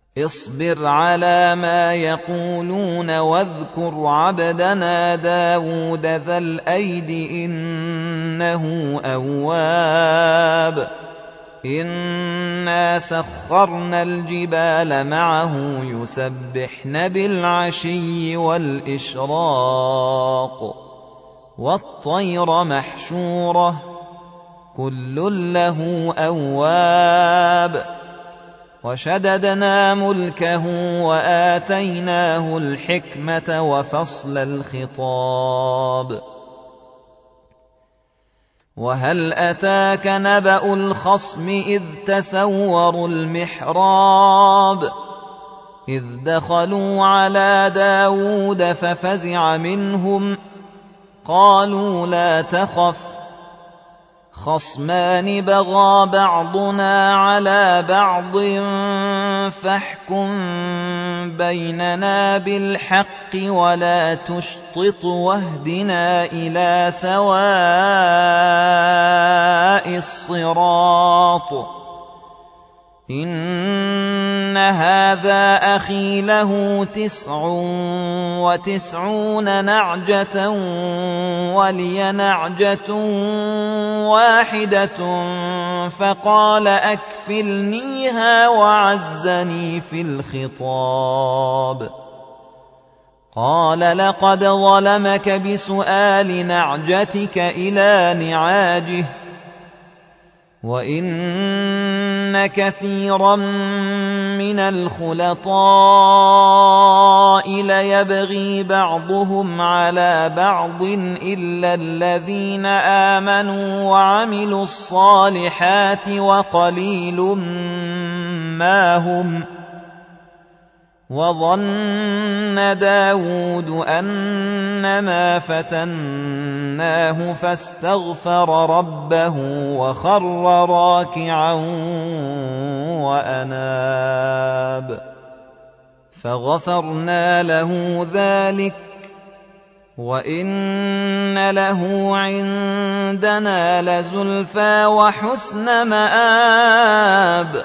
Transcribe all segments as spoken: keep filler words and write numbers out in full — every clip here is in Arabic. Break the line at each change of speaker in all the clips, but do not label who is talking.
اصبر على ما يقولون واذكر عبدنا داود ذا الأيد إنه أواب إنا سخرنا الجبال معه يسبحن بالعشي والإشراق والطير محشورة كل له أواب وشددنا ملكه وآتيناه الحكمة وفصل الخطاب وهل أتاك نبأ الخصم إذ تسوروا المحراب إذ دخلوا على داود ففزع منهم قالوا لا تخف خصمان بغى بعضنا على بعض فاحكم بيننا بالحق ولا تشطط واهدنا إلى سواء الصراط إن هذا أخي له تسع وتسعون نعجة ولي نعجة واحدة فقال أكفلنيها وعزني في الخطاب قال لقد ظلمك بسؤال نعجتك إلى نعاجه وإن كثيرا من الخلطاء ليبغي بعضهم على بعض إلا الذين آمنوا وعملوا الصالحات وقليل ما هم وظن داود أنما فتناه فاستغفر ربه وخر راكعا وأناب فغفرنا له ذلك وإن له عندنا لزلفى وحسن مآب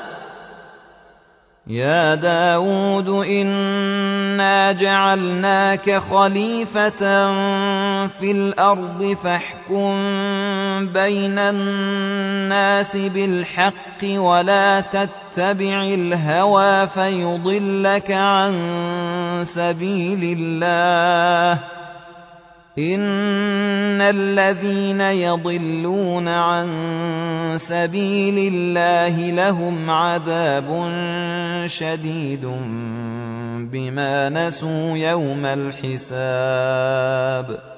يا داود إنا جعلناك خليفة في الأرض فاحكم بين الناس بالحق ولا تتبع الهوى فيضلك عن سبيل الله إن الذين يضلون عن سبيل الله لهم عذاب شديد بما نسوا يوم الحساب